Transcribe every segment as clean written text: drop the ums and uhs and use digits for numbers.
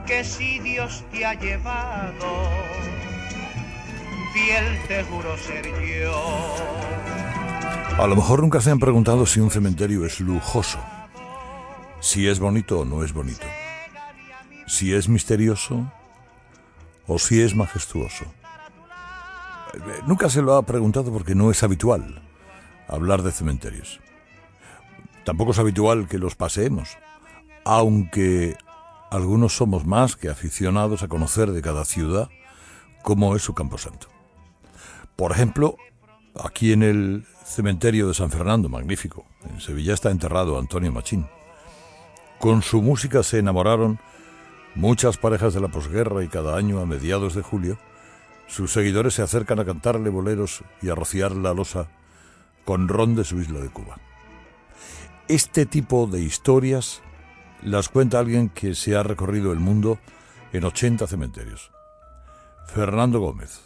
que si Dios te ha llevado, fiel te juro ser yo. A lo mejor nunca se han preguntado si un cementerio es lujoso, si es bonito o no es bonito, si es misterioso o si es majestuoso. Nunca se lo ha preguntado porque no es habitual hablar de cementerios. Tampoco es habitual que los paseemos, aunque algunos somos más que aficionados a conocer de cada ciudad cómo es su camposanto. Por ejemplo, aquí en el cementerio de San Fernando, magnífico, en Sevilla está enterrado Antonio Machín. Con su música se enamoraron muchas parejas de la posguerra y cada año, a mediados de julio, sus seguidores se acercan a cantarle boleros y a rociar la losa con ron de su isla de Cuba. Este tipo de historias las cuenta alguien que se ha recorrido el mundo en 80 cementerios. Fernando Gómez,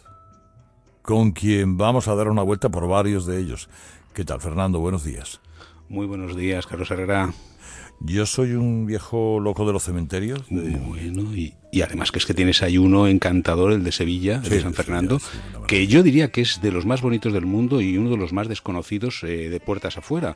con quien vamos a dar una vuelta por varios de ellos. ¿Qué tal, Fernando? Buenos días. Muy buenos días, Carlos Herrera. Yo soy un viejo loco de los cementerios. Bueno, y además que es que tienes ahí uno encantador, el de Sevilla, el de San Fernando, que yo diría que es de los más bonitos del mundo y uno de los más desconocidos de puertas afuera.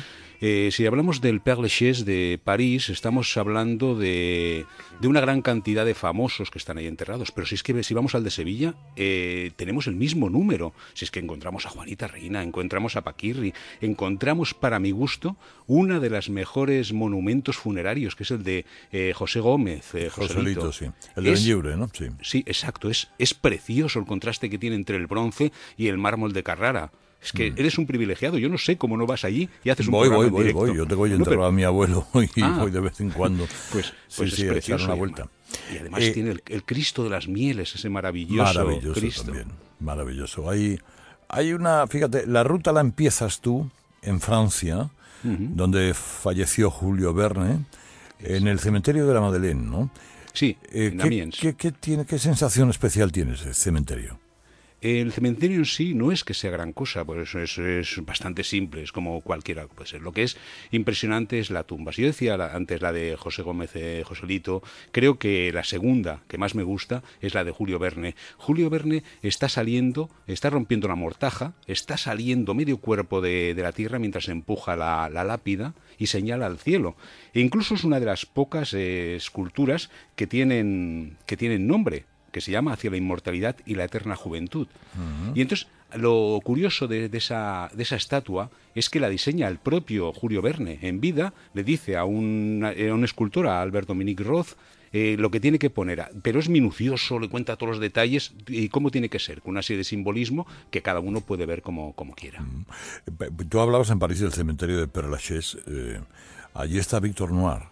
Si hablamos del Père Lachaise de París, estamos hablando de una gran cantidad de famosos que están ahí enterrados, pero si vamos al de Sevilla, tenemos el mismo número. Si es que encontramos a Juanita Reina, encontramos a Paquirri, encontramos, para mi gusto, una de las mejores monumentos funerarios, que es el de José Gómez. Joselito, sí. El de Benlliure, ¿no? Sí. Sí, exacto. Es precioso el contraste que tiene entre el bronce y el mármol de Carrara. Es que eres un privilegiado. Yo no sé cómo no vas allí y haces un programa en directo. Voy. Yo tengo enterrado a mi abuelo y voy de vez en cuando. Pues sí, es precioso. Echar una vuelta. Y además tiene el Cristo de las Mieles, ese maravilloso Cristo. También, maravilloso. Hay una, fíjate, la ruta la empiezas tú en Francia, donde falleció Julio Verne, en el cementerio de la Madeleine, ¿no? Sí, en Amiens. ¿Qué sensación especial tiene ese cementerio? El cementerio en sí no es que sea gran cosa, por eso es bastante simple, es como cualquiera puede ser. Lo que es impresionante es la tumba. Si yo decía antes la de José Gómez, Joselito, creo que la segunda que más me gusta es la de Julio Verne. Julio Verne está rompiendo la mortaja, está saliendo medio cuerpo de la tierra mientras empuja la lápida y señala al cielo. E incluso es una de las pocas esculturas que tienen nombre, que se llama Hacia la inmortalidad y la eterna juventud. Y entonces, lo curioso de esa estatua es que la diseña el propio Julio Verne. En vida le dice a un escultor, a Albert Dominique Roth, lo que tiene que poner, pero es minucioso, le cuenta todos los detalles y cómo tiene que ser, con una serie de simbolismo que cada uno puede ver como quiera. Tú hablabas en París del cementerio de Père Lachaise. Allí está Víctor Noir,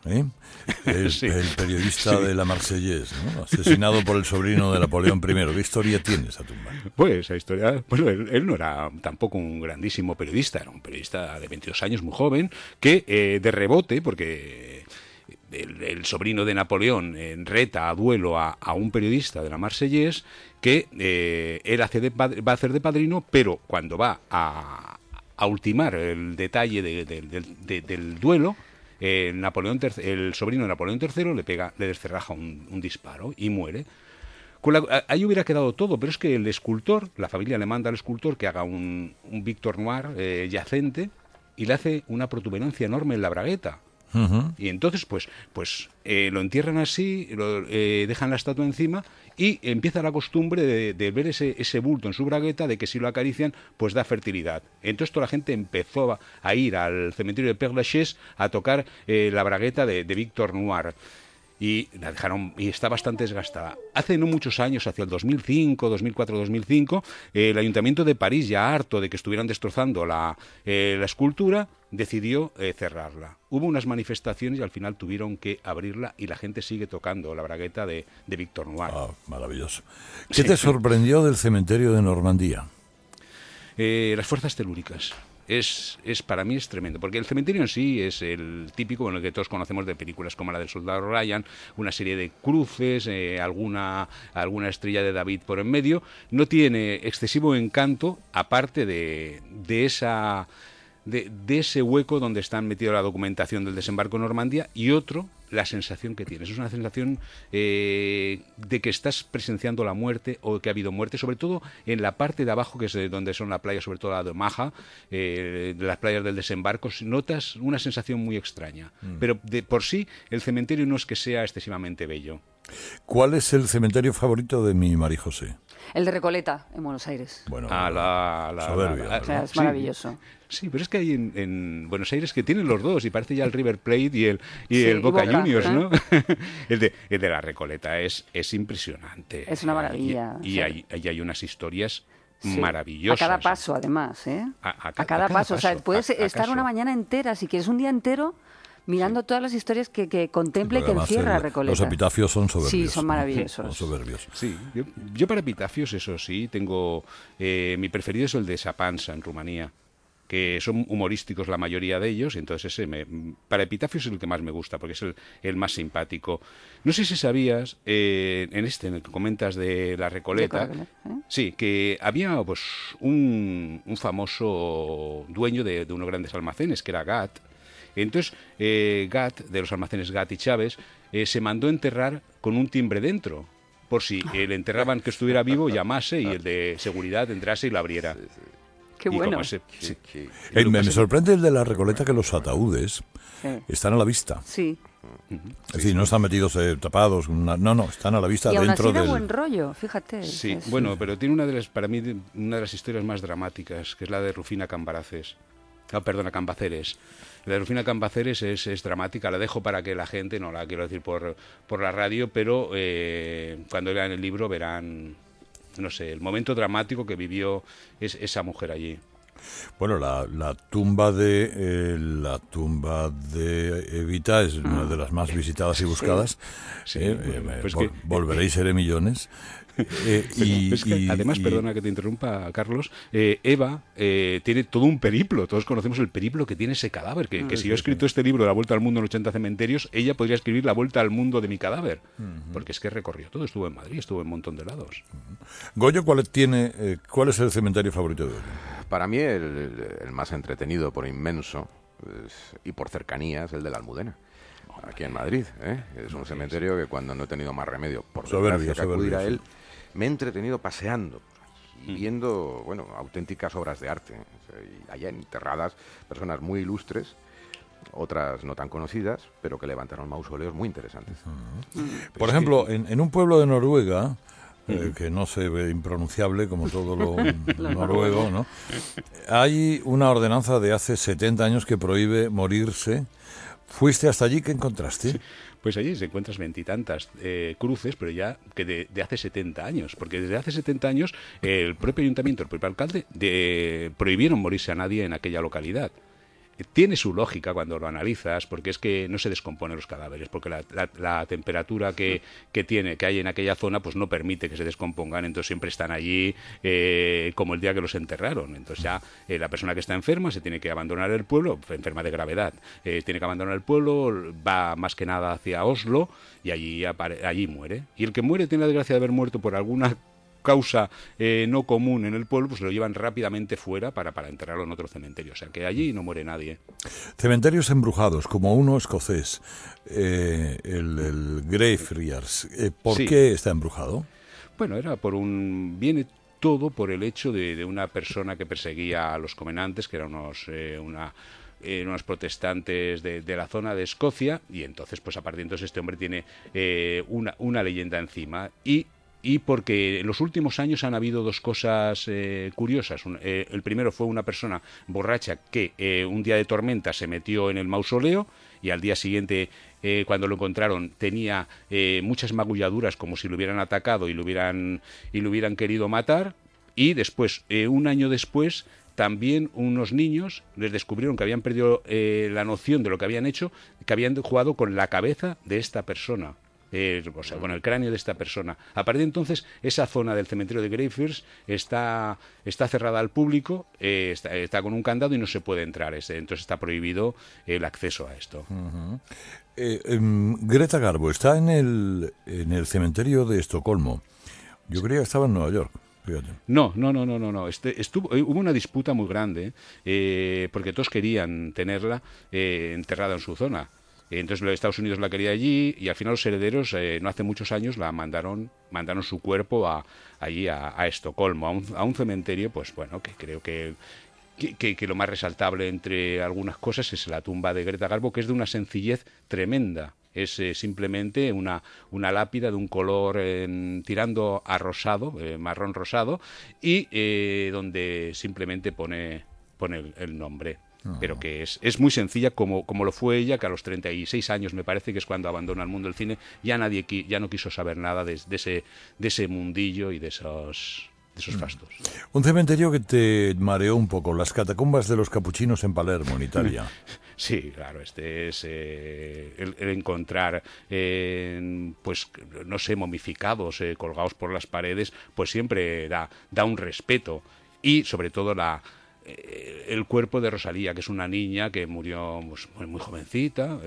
el periodista de la Marseillaise, ¿no? Asesinado por el sobrino de Napoleón I. ¿Qué historia tiene esa tumba? Pues esa historia, bueno, él no era tampoco un grandísimo periodista, era un periodista de 22 años, muy joven, que de rebote, porque el sobrino de Napoleón reta a duelo a un periodista de la Marseillaise, que él va a hacer de padrino, pero cuando va a ultimar el detalle del duelo, el sobrino de Napoleón III le descerraja un disparo y muere. Ahí hubiera quedado todo, pero es que el escultor, la familia le manda al escultor que haga un Víctor Noir yacente y le hace una protuberancia enorme en la bragueta. Y entonces pues lo entierran así, dejan la estatua encima y empieza la costumbre de ver ese bulto en su bragueta, de que si lo acarician pues da fertilidad. Entonces toda la gente empezó a ir al cementerio de Père Lachaise a tocar la bragueta de Víctor Noir. Y la dejaron, y está bastante desgastada. Hace no muchos años, hacia el 2005, 2004-2005, el Ayuntamiento de París, ya harto de que estuvieran destrozando la escultura, decidió cerrarla. Hubo unas manifestaciones y al final tuvieron que abrirla y la gente sigue tocando la bragueta de Víctor Noir. Maravilloso. ¿Qué te sorprendió del cementerio de Normandía? Las fuerzas telúricas. Para mí es tremendo, porque el cementerio en sí es el típico, bueno, que todos conocemos de películas como la del Soldado Ryan, una serie de cruces, alguna estrella de David por en medio. No tiene excesivo encanto, aparte de ese hueco donde están metido la documentación del desembarco en Normandía, y otro la sensación que tienes. Es una sensación de que estás presenciando la muerte o que ha habido muerte, sobre todo en la parte de abajo, que es donde son las playas, sobre todo la de Omaha, de las playas del desembarco, notas una sensación muy extraña. Pero de por sí, el cementerio no es que sea excesivamente bello. ¿Cuál es el cementerio favorito de mi María José? El de Recoleta, en Buenos Aires. Bueno, soberbio. O sea, es maravilloso. Sí, pero es que hay en Buenos Aires que tienen los dos, y parece ya el River Plate y el Boca Juniors, ¿no? el de la Recoleta es impresionante. Es una maravilla. Y hay unas historias maravillosas. A cada paso, además, ¿eh? A cada paso. O sea, puedes estar una mañana entera, si quieres un día entero, mirando todas las historias que contempla y que encierra Recoleta. Los epitafios son soberbios. Sí, son maravillosos. Son soberbios. Sí, yo para epitafios, eso sí, tengo... mi preferido es el de Sapansa, en Rumanía, que son humorísticos la mayoría de ellos, y entonces para epitafios es el que más me gusta, porque es el más simpático. No sé si sabías, en el que comentas de la Recoleta, sí, que había pues un famoso dueño de unos grandes almacenes, que era Gat. Entonces, Gat, de los almacenes Gat y Chávez, se mandó enterrar con un timbre dentro, por si le enterraban que estuviera vivo, llamase y el de seguridad entrase y lo abriera. Qué bueno. Me sorprende el de la Recoleta, que los ataúdes están a la vista. Sí. Es decir, no están metidos tapados, no, están a la vista y dentro aún así de buen rollo, fíjate. Sí, bueno, pero tiene para mí una de las historias más dramáticas, que es la de Rufina Cambaceres. La de Rufina Cambaceres es dramática, la dejo para que la gente, no la quiero decir por la radio, pero cuando lean el libro verán, no sé, el momento dramático que vivió esa mujer allí. Bueno, la tumba de Evita es una de las más visitadas y buscadas. Sí. Volveréis, seré millones. Además, perdona que te interrumpa, Carlos, Eva tiene todo un periplo. Todos conocemos el periplo que tiene ese cadáver, que si yo he escrito este libro, La Vuelta al Mundo en 80 cementerios, ella podría escribir La Vuelta al Mundo de mi cadáver, porque es que recorrió todo, estuvo en Madrid, estuvo en un montón de lados. Goyo, ¿cuál es el cementerio favorito de Goyo? Para mí el más entretenido por inmenso y por cercanía es el de la Almudena, aquí en Madrid. Es un cementerio que cuando no he tenido más remedio, por desgracia, que acudir a él, me he entretenido paseando y viendo, auténticas obras de arte. Y allá enterradas personas muy ilustres, otras no tan conocidas, pero que levantaron mausoleos muy interesantes. Por ejemplo, en un pueblo de Noruega, que no se ve impronunciable como todo lo noruego, ¿no? Hay una ordenanza de hace 70 años que prohíbe morirse. ¿Fuiste hasta allí? ¿Qué encontraste? Sí. Pues allí se encuentras veintitantas cruces, pero ya que de hace 70 años, porque desde hace 70 años el propio ayuntamiento, el propio alcalde, prohibieron morirse a nadie en aquella localidad. Tiene su lógica cuando lo analizas, porque es que no se descomponen los cadáveres, porque la temperatura que hay en aquella zona pues no permite que se descompongan, entonces siempre están allí como el día que los enterraron. Entonces ya la persona que está enferma se tiene que abandonar el pueblo, enferma de gravedad, tiene que abandonar el pueblo, va más que nada hacia Oslo y allí muere. Y el que muere tiene la desgracia de haber muerto por alguna causa no común en el pueblo, pues lo llevan rápidamente fuera para enterrarlo en otro cementerio. O sea, que allí no muere nadie. Cementerios embrujados, como uno escocés, el Greyfriars. ¿Por qué está embrujado? Bueno, viene todo por el hecho de una persona que perseguía a los covenantes, que eran unos protestantes de la zona de Escocia, y entonces, pues a partir de entonces este hombre tiene una leyenda encima, y porque en los últimos años han habido dos cosas curiosas. El primero fue una persona borracha que un día de tormenta se metió en el mausoleo y al día siguiente, cuando lo encontraron, tenía muchas magulladuras como si lo hubieran atacado y lo hubieran querido matar. Y después, un año después, también unos niños les descubrieron que habían perdido la noción de lo que habían hecho, que habían jugado con la cabeza de esta persona. Con el cráneo de esta persona. A partir de entonces, esa zona del cementerio de Greyfriars está cerrada al público, está con un candado y no se puede entrar. Entonces está prohibido el acceso a esto. Greta Garbo está en el cementerio de Estocolmo. Yo creía que estaba en Nueva York. Fíjate. No. Hubo una disputa muy grande porque todos querían tenerla enterrada en su zona. Entonces Estados Unidos la quería allí y al final los herederos, no hace muchos años, mandaron su cuerpo allí a Estocolmo, a un cementerio, pues bueno, que creo que lo más resaltable entre algunas cosas es la tumba de Greta Garbo, que es de una sencillez tremenda. Es simplemente una lápida de un color tirando a rosado, marrón rosado, y donde simplemente pone el nombre. Pero que es muy sencilla, como lo fue ella, que a los 36 años, me parece que es cuando abandona el mundo del cine, ya no quiso saber nada de ese mundillo y de esos fastos. Un cementerio que te mareó un poco, las catacumbas de los capuchinos en Palermo, en Italia. Sí, claro, este es el encontrar, pues, no sé, momificados, colgados por las paredes, pues siempre da un respeto. Y, sobre todo, el cuerpo de Rosalía, que es una niña que murió pues, muy jovencita,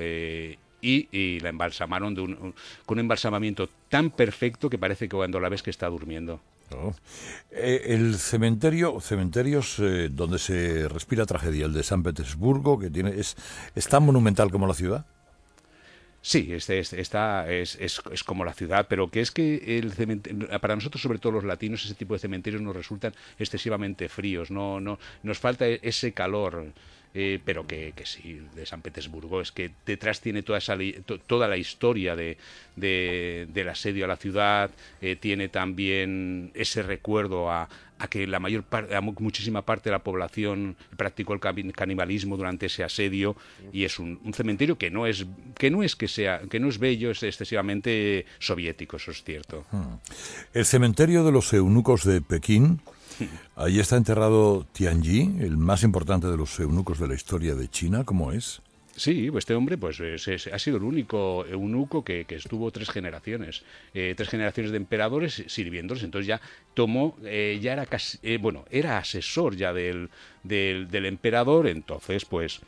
y la embalsamaron con un embalsamamiento tan perfecto que parece que cuando la ves que está durmiendo. Oh. El cementerios donde se respira tragedia, el de San Petersburgo, que es tan monumental como la ciudad. Sí, esta es como la ciudad, pero que es que para nosotros, sobre todo los latinos, ese tipo de cementerios nos resultan excesivamente fríos, no nos falta ese calor. Pero que sí, de San Petersburgo, es que detrás tiene toda la historia del asedio a la ciudad, tiene también ese recuerdo a que muchísima parte de la población practicó el canibalismo durante ese asedio, y es un cementerio que no es bello, es excesivamente soviético, eso es cierto. El cementerio de los eunucos de Pekín. Ahí está enterrado Tianyi, el más importante de los eunucos de la historia de China. ¿Cómo es? Sí, este hombre pues ha sido el único eunuco que estuvo 3 generaciones de emperadores sirviéndoles. Entonces ya tomó, ya era casi, era asesor ya del emperador. Entonces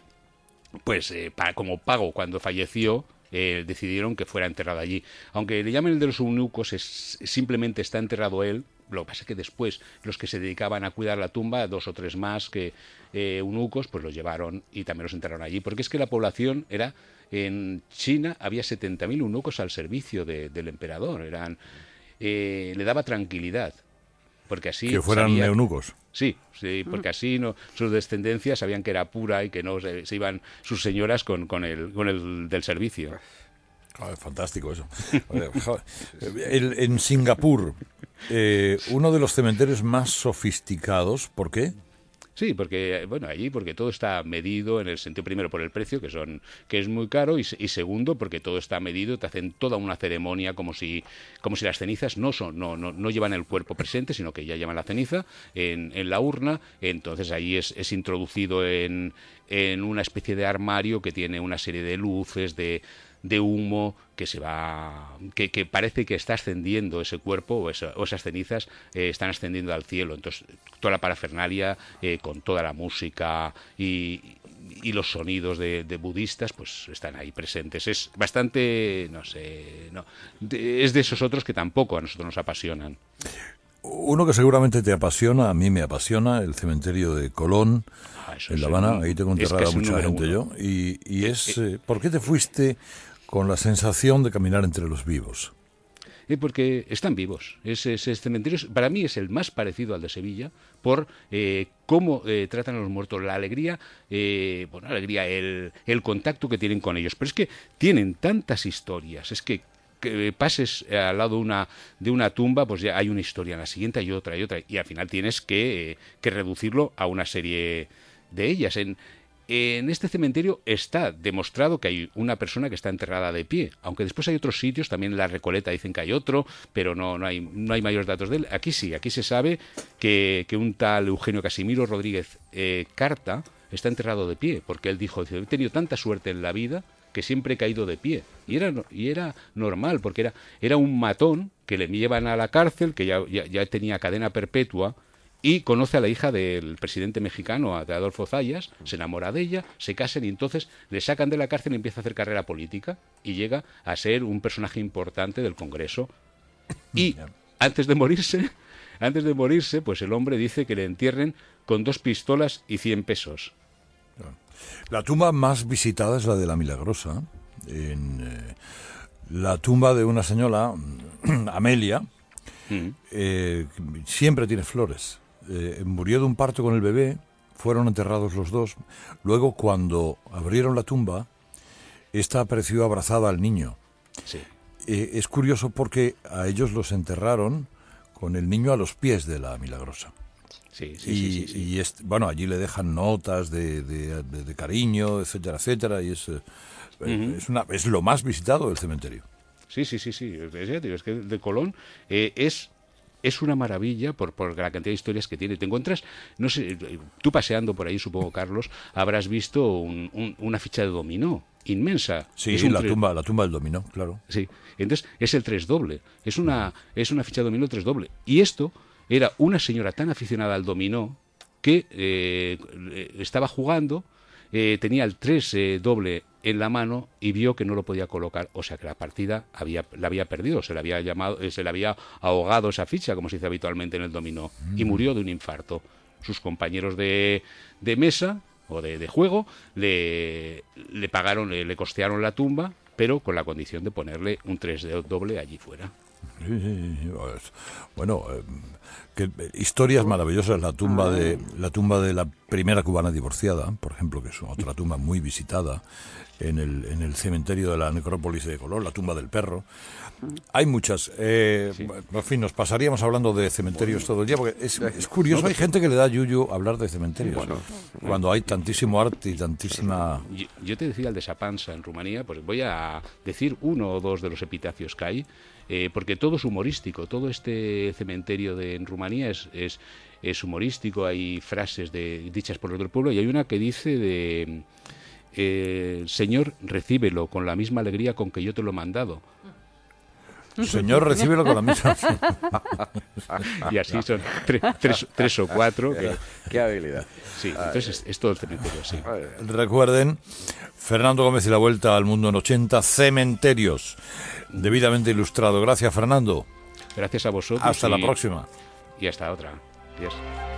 como pago cuando falleció, decidieron que fuera enterrado allí. Aunque le llamen el de los eunucos, simplemente está enterrado él. Lo que pasa es que después los que se dedicaban a cuidar la tumba, 2 o 3 más que eunucos, pues los llevaron y también los enterraron allí. Porque es que la población en China había 70.000 eunucos al servicio del emperador. Le daba tranquilidad. Porque así que fueran eunucos. Sí, porque así sus descendencias sabían que era pura y que no se iban sus señoras con el del servicio. Fantástico eso. En Singapur, uno de los cementerios más sofisticados, ¿por qué? Sí, porque allí porque todo está medido en el sentido, primero por el precio, que es muy caro, y segundo porque todo está medido, te hacen toda una ceremonia como si las cenizas no llevan el cuerpo presente, sino que ya llevan la ceniza en la urna. Entonces ahí es introducido en una especie de armario que tiene una serie de luces, de humo que parece que está ascendiendo ese cuerpo o esas cenizas están ascendiendo al cielo. Entonces toda la parafernalia con toda la música y los sonidos de budistas pues están ahí presentes. Es bastante, es de esos otros que tampoco a nosotros nos apasionan. Uno que seguramente te apasiona, a mí me apasiona, el cementerio de Colón, en La Habana. Ahí tengo enterrada mucha gente yo. Y ¿por qué te fuiste con la sensación de caminar entre los vivos? Porque están vivos. Ese cementerio para mí es el más parecido al de Sevilla por cómo tratan a los muertos, la alegría, el contacto que tienen con ellos. Pero es que tienen tantas historias, es que pases al lado de una tumba, pues ya hay una historia, en la siguiente hay otra, y al final tienes que reducirlo a una serie de ellas. En este cementerio está demostrado que hay una persona que está enterrada de pie, aunque después hay otros sitios, también en la Recoleta dicen que hay otro, pero no hay mayores datos de él. Aquí sí, aquí se sabe que un tal Eugenio Casimiro Rodríguez Carta está enterrado de pie, porque él dijo, he tenido tanta suerte en la vida que siempre he caído de pie. Y era normal, porque era un matón que le llevan a la cárcel, que ya tenía cadena perpetua, y conoce a la hija del presidente mexicano, de Adolfo Zayas, se enamora de ella, se casan y entonces le sacan de la cárcel y empieza a hacer carrera política y llega a ser un personaje importante del Congreso. Y antes de morirse, pues el hombre dice que le entierren con 2 pistolas y 100 pesos. La tumba más visitada es la de la Milagrosa, la tumba de una señora, Amelia, siempre tiene flores. Murió de un parto con el bebé, fueron enterrados los dos. Luego, cuando abrieron la tumba, esta apareció abrazada al niño. Sí. Es curioso porque a ellos los enterraron con el niño a los pies de la Milagrosa. Sí. Y bueno, allí le dejan notas de cariño, etcétera, etcétera, y es lo más visitado del cementerio. Sí. Es que el de Colón es una maravilla por la cantidad de historias que tiene. Te encuentras, no sé, tú paseando por ahí, supongo, Carlos, habrás visto una ficha de dominó inmensa. Sí, la tumba del dominó, claro. Sí, entonces es el 3 doble, es una ficha de dominó 3 doble. Y esto era una señora tan aficionada al dominó que estaba jugando, tenía el 3 doble en la mano y vio que no lo podía colocar, o sea que la partida la había perdido, se le había ahogado esa ficha, como se dice habitualmente en el dominó, y murió de un infarto. Sus compañeros de mesa o de juego le pagaron, le costearon la tumba, pero con la condición de ponerle un 3 doble allí fuera. Sí. Bueno, historias maravillosas. La tumba de la primera cubana divorciada, por ejemplo, que es otra tumba muy visitada en el cementerio de la necrópolis de Colón, la tumba del perro. Hay muchas. En fin, nos pasaríamos hablando de cementerios todo el día, porque es curioso. Hay gente que le da yuyu hablar de cementerios, cuando hay tantísimo arte y tantísima... Yo te decía el de Sapansa en Rumanía, pues voy a decir uno o dos de los epitafios que hay, porque todo es humorístico. Todo este cementerio en Rumanía es humorístico. Hay frases dichas por los del pueblo, y hay una que dice Señor, recíbelo con la misma alegría con que yo te lo he mandado. Señor, recíbelo con la misma... Y así son tres o cuatro. Qué habilidad. Sí, entonces es todo el cementerio, sí. Recuerden, Fernando Gómez y la Vuelta al Mundo en 80 Cementerios, debidamente ilustrado. Gracias, Fernando. Gracias a vosotros. Hasta la próxima. Y hasta otra. Adiós.